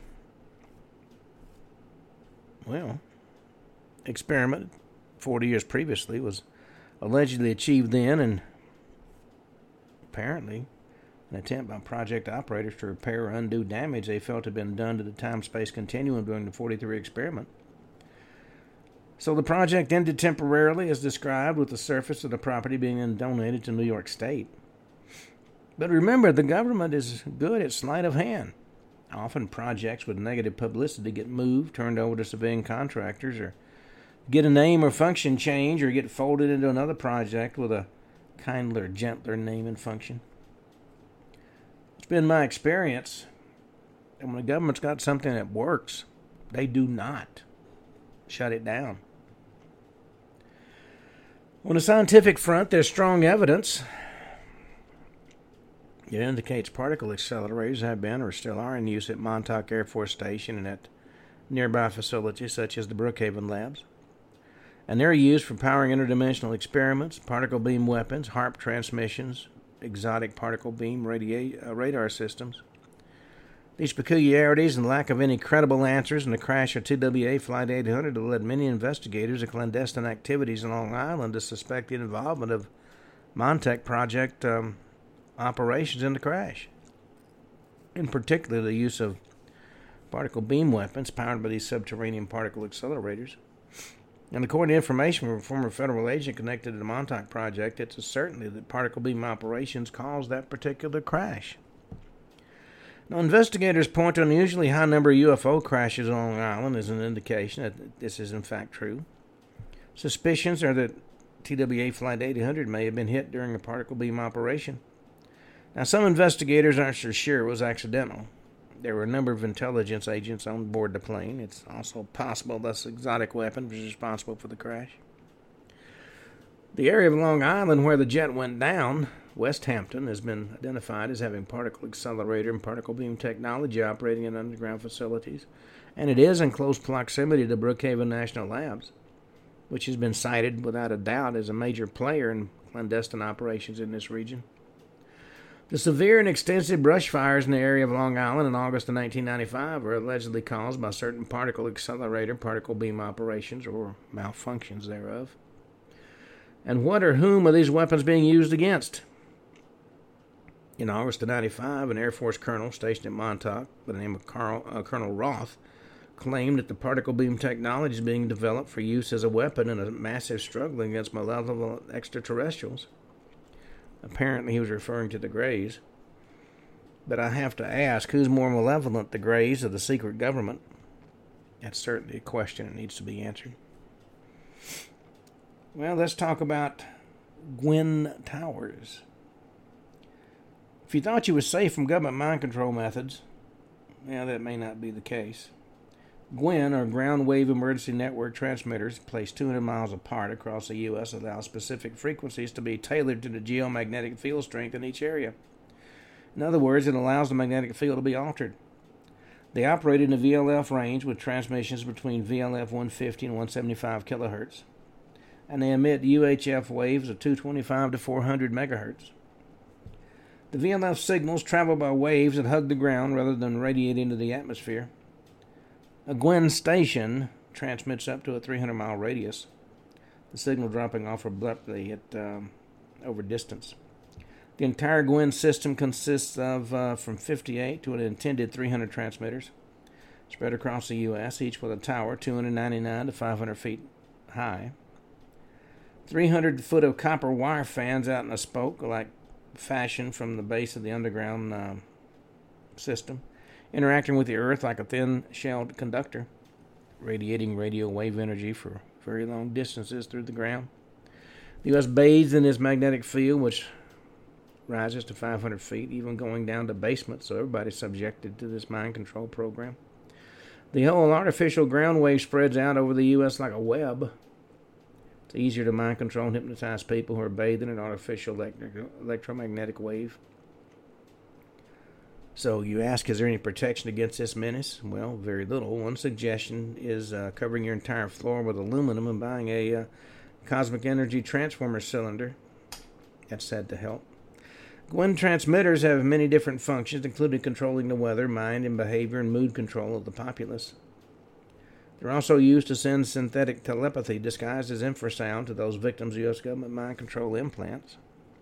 S1: well, experiment forty years previously was allegedly achieved then, and apparently an attempt by project operators to repair or undo damage they felt had been done to the time-space continuum during the forty-three experiment. So the project ended temporarily, as described, with the surface of the property being then donated to New York State. But remember, the government is good at sleight of hand. Often projects with negative publicity get moved, turned over to civilian contractors, or get a name or function change, or get folded into another project with a kindler, gentler name and function. It's been my experience that when the government's got something that works, they do not shut it down. On the scientific front, there's strong evidence. It indicates particle accelerators have been or still are in use at Montauk Air Force Station and at nearby facilities such as the Brookhaven Labs. And they're used for powering interdimensional experiments, particle beam weapons, HARP transmissions, exotic particle beam radia- uh, radar systems. These peculiarities and lack of any credible answers in the crash of T W A Flight eight hundred have led many investigators of clandestine activities in Long Island to suspect the involvement of Montauk Project um, operations in the crash. In particular, the use of particle beam weapons powered by these subterranean particle accelerators. And according to information from a former federal agent connected to the Montauk Project, it's a certainty that particle beam operations caused that particular crash. Now, investigators point to an unusually high number of U F O crashes on Long Island as an indication that this is in fact true. Suspicions are that T W A Flight eight hundred may have been hit during a particle beam operation. Now, some investigators aren't so sure it was accidental. There were a number of intelligence agents on board the plane. It's also possible this exotic weapon was responsible for the crash. The area of Long Island where the jet went down, West Hampton, has been identified as having particle accelerator and particle beam technology operating in underground facilities, and it is in close proximity to Brookhaven National Labs, which has been cited without a doubt as a major player in clandestine operations in this region. The severe and extensive brush fires in the area of Long Island in August of nineteen ninety-five were allegedly caused by certain particle accelerator, particle beam operations, or malfunctions thereof. And what or whom are these weapons being used against? In August of ninety-five, an Air Force colonel stationed at Montauk by the name of Carl, uh, Colonel Roth claimed that the particle beam technology is being developed for use as a weapon in a massive struggle against malevolent extraterrestrials. Apparently, he was referring to the Greys. But I have to ask, who's more malevolent, the Greys or the secret government? That's certainly a question that needs to be answered. Well, let's talk about Gwen Towers. If you thought you were safe from government mind control methods, well, that may not be the case. Gwen, or Ground Wave Emergency Network transmitters, placed two hundred miles apart across the U S, allow specific frequencies to be tailored to the geomagnetic field strength in each area. In other words, it allows the magnetic field to be altered. They operate in the V L F range with transmissions between V L F one fifty and one seventy-five kilohertz, and they emit U H F waves of two twenty-five to four hundred megahertz. The V L F signals travel by waves that hug the ground rather than radiate into the atmosphere. A Gwen station transmits up to a three hundred mile radius, the signal dropping off abruptly at um, over distance. The entire Gwen system consists of uh, from fifty-eight to an intended three hundred transmitters spread across the U S, each with a tower two hundred ninety-nine to five hundred feet high. three hundred foot of copper wire fans out in a spoke, like fashioned from the base of the underground uh, system, interacting with the Earth like a thin-shelled conductor, radiating radio wave energy for very long distances through the ground. The U S bathes in this magnetic field, which rises to five hundred feet, even going down to basement, so everybody's subjected to this mind control program. The whole artificial ground wave spreads out over the U S like a web. It's easier to mind control and hypnotize people who are bathed in an artificial electric, electromagnetic wave. So you ask, is there any protection against this menace? Well, very little. One suggestion is uh, covering your entire floor with aluminum and buying a uh, cosmic energy transformer cylinder. That's said to help. Wind transmitters have many different functions, including controlling the weather, mind and behavior, and mood control of the populace. They're also used to send synthetic telepathy disguised as infrasound to those victims of U S government mind control implants.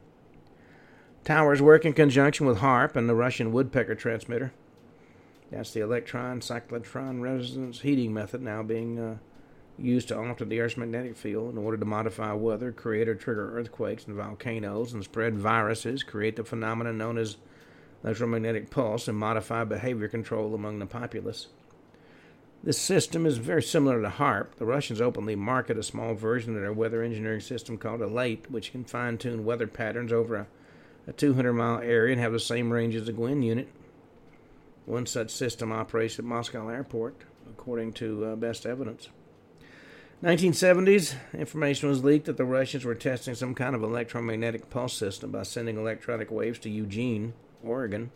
S1: Towers work in conjunction with HAARP and the Russian woodpecker transmitter. That's the electron cyclotron resonance heating method now being uh, used to alter the Earth's magnetic field in order to modify weather, create or trigger earthquakes and volcanoes, and spread viruses, create the phenomenon known as electromagnetic pulse, and modify behavior control among the populace. This system is very similar to HAARP. The Russians openly market a small version of their weather engineering system called ELATE, which can fine-tune weather patterns over a, a two hundred mile area and have the same range as the Gwin unit. One such system operates at Moscow Airport, according to uh, best evidence. nineteen seventies, information was leaked that the Russians were testing some kind of electromagnetic pulse system by sending electronic waves to Eugene, Oregon.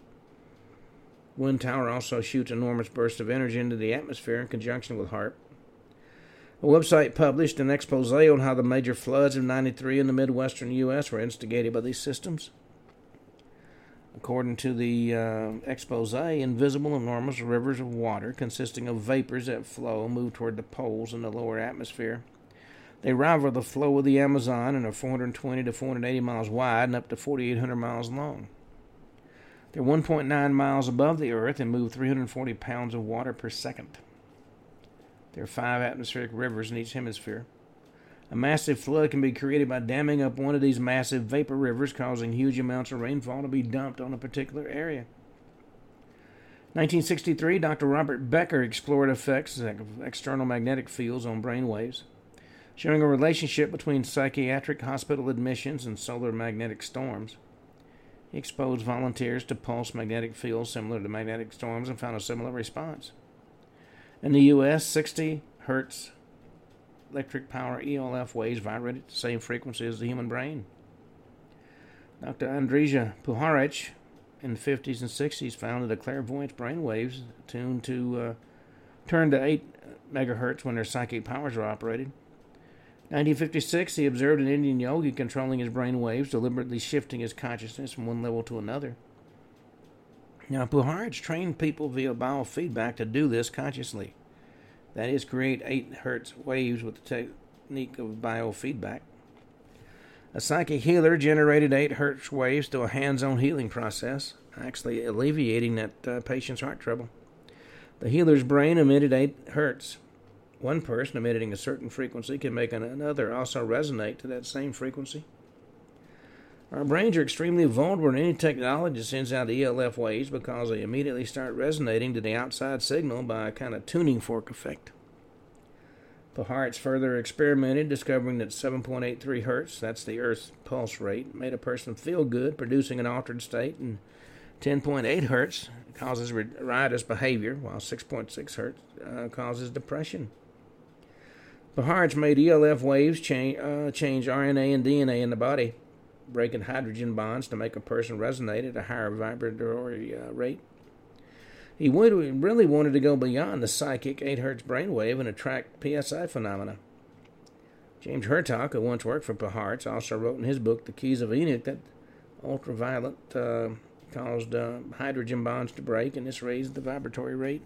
S1: Wind tower also shoots enormous bursts of energy into the atmosphere in conjunction with HAARP. A website published an expose on how the major floods of ninety-three in the Midwestern U S were instigated by these systems. According to the uh, expose, invisible enormous rivers of water consisting of vapors that flow move toward the poles in the lower atmosphere. They rival the flow of the Amazon and are four hundred twenty to four hundred eighty miles wide and up to forty-eight hundred miles long. They're one point nine miles above the Earth and move three hundred forty pounds of water per second. There are five atmospheric rivers in each hemisphere. A massive flood can be created by damming up one of these massive vapor rivers, causing huge amounts of rainfall to be dumped on a particular area. nineteen sixty-three, Doctor Robert Becker explored effects of external magnetic fields on brain waves, showing a relationship between psychiatric hospital admissions and solar magnetic storms. He exposed volunteers to pulse magnetic fields similar to magnetic storms and found a similar response. In the U S, sixty hertz electric power E L F waves vibrate at the same frequency as the human brain. Doctor Andrija Puharich in the fifties and sixties found that the clairvoyant brain waves tuned to uh, turn to eight megahertz when their psychic powers are operated. nineteen fifty-six, he observed an Indian yogi controlling his brain waves, deliberately shifting his consciousness from one level to another. Now, Puharich trained people via biofeedback to do this consciously. That is, create eight hertz waves with the technique of biofeedback. A psychic healer generated eight hertz waves through a hands-on healing process, actually alleviating that uh, patient's heart trouble. The healer's brain emitted eight hertz. One person emitting a certain frequency can make another also resonate to that same frequency. Our brains are extremely vulnerable to any technology that sends out E L F waves because they immediately start resonating to the outside signal by a kind of tuning fork effect. Puharich further experimented, discovering that seven point eight three hertz, that's the Earth's pulse rate, made a person feel good, producing an altered state, and ten point eight hertz causes riotous behavior, while six point six hertz uh, causes depression. Puharich made E L F waves change, uh, change R N A and D N A in the body, breaking hydrogen bonds to make a person resonate at a higher vibratory uh, rate. He would, really wanted to go beyond the psychic eight hertz brainwave and attract P S I phenomena. James Hertog, who once worked for Puharich, also wrote in his book The Keys of Enoch that ultraviolet uh, caused uh, hydrogen bonds to break, and this raised the vibratory rate.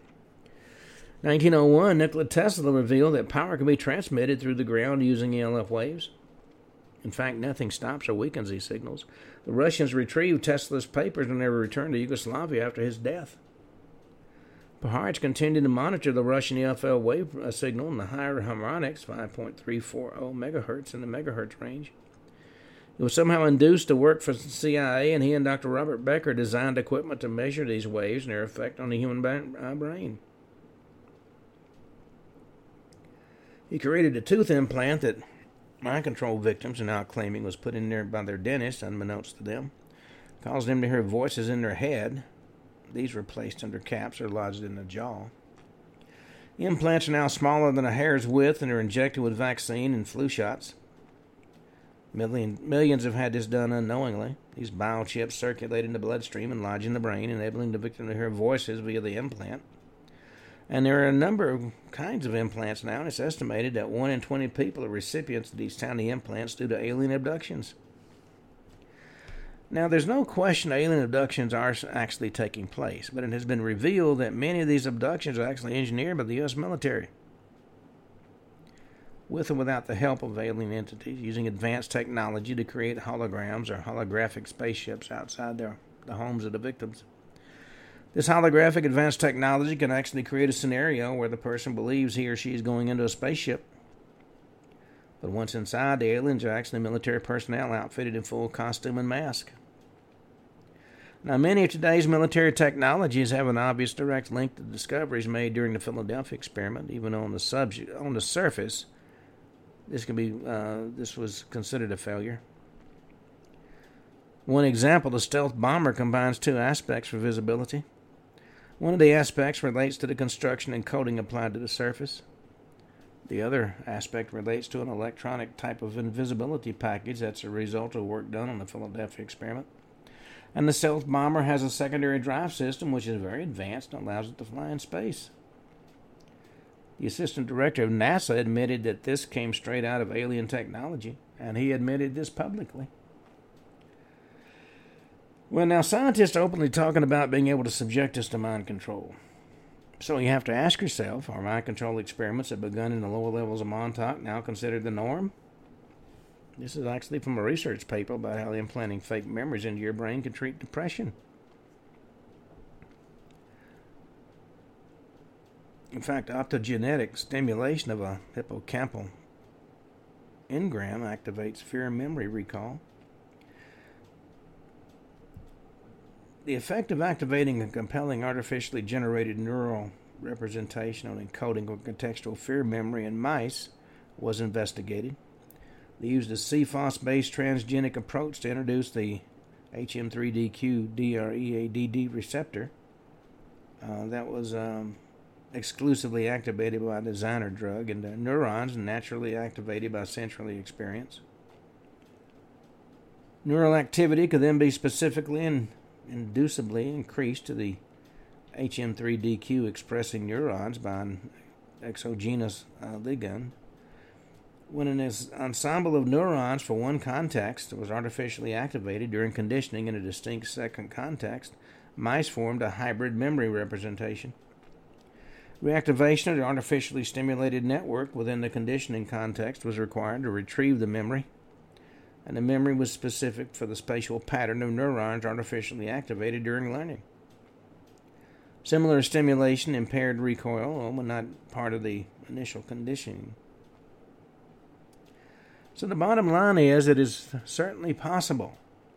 S1: nineteen oh one, Nikola Tesla revealed that power can be transmitted through the ground using E L F waves. In fact, nothing stops or weakens these signals. The Russians retrieved Tesla's papers when they were returned to Yugoslavia after his death. Puharich continued to monitor the Russian E L F wave signal in the higher harmonics, five point three four zero megahertz in the megahertz range. It was somehow induced to work for the C I A, and he and Doctor Robert Becker designed equipment to measure these waves and their effect on the human brain. He created a tooth implant that mind control victims are now claiming was put in there by their dentist, unbeknownst to them, caused them to hear voices in their head. These were placed under caps or lodged in the jaw. Implants are now smaller than a hair's width and are injected with vaccine and flu shots. Million, millions have had this done unknowingly. These biochips circulate in the bloodstream and lodge in the brain, enabling the victim to hear voices via the implant. And there are a number of kinds of implants now, and it's estimated that one in twenty people are recipients of these tiny implants due to alien abductions. Now, there's no question alien abductions are actually taking place, but it has been revealed that many of these abductions are actually engineered by the U S military, with or without the help of alien entities, using advanced technology to create holograms or holographic spaceships outside their, the homes of the victims. This holographic advanced technology can actually create a scenario where the person believes he or she is going into a spaceship. But once inside, the aliens are actually military personnel outfitted in full costume and mask. Now, many of today's military technologies have an obvious direct link to discoveries made during the Philadelphia experiment. Even on the subject, on the surface, this can be uh, this was considered a failure. One example, the stealth bomber combines two aspects for visibility. One of the aspects relates to the construction and coating applied to the surface. The other aspect relates to an electronic type of invisibility package that's a result of work done on the Philadelphia experiment. And the stealth bomber has a secondary drive system which is very advanced and allows it to fly in space. The assistant director of NASA admitted that this came straight out of alien technology, and he admitted this publicly. Well, now scientists are openly talking about being able to subject us to mind control. So you have to ask yourself, are mind control experiments that begun in the lower levels of Montauk now considered the norm? This is actually from a research paper about how implanting fake memories into your brain can treat depression. In fact, optogenetic stimulation of a hippocampal engram activates fear and memory recall. The effect of activating a compelling artificially generated neural representation on encoding or contextual fear memory in mice was investigated. They used a C F O S-based transgenic approach to introduce the H M three D Q D R E A D D receptor uh, that was um, exclusively activated by a designer drug into neurons naturally activated by centrally experience. Neural activity could then be specifically and inducibly increased to the H M three D Q expressing neurons by an exogenous uh, ligand. When an ensemble of neurons for one context was artificially activated during conditioning in a distinct second context, mice formed a hybrid memory representation. Reactivation of the artificially stimulated network within the conditioning context was required to retrieve the memory, and the memory was specific for the spatial pattern of neurons artificially activated during learning. Similar stimulation impaired recoil, but not part of the initial conditioning. So the bottom line is it is certainly possible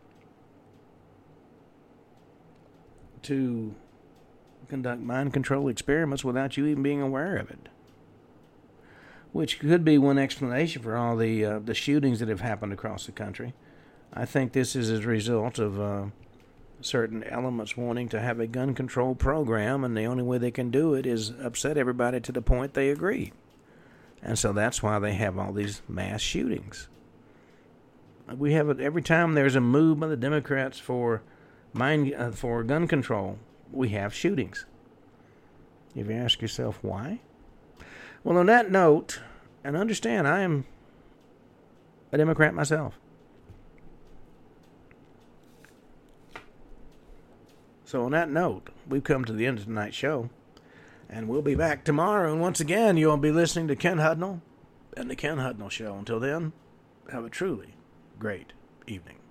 S1: to conduct mind control experiments without you even being aware of it, which could be one explanation for all the uh, the shootings that have happened across the country. I think this is as a result of uh, certain elements wanting to have a gun control program, and the only way they can do it is upset everybody to the point they agree. And so that's why they have all these mass shootings. We have it every time there's a move by the Democrats for mind uh, for gun control. We have shootings. If you ask yourself why, well, on that note, and understand, I am a Democrat myself. So on that note, we've come to the end of tonight's show. And we'll be back tomorrow. And once again, you'll be listening to Ken Hudnall and the Ken Hudnall Show. Until then, have a truly great evening.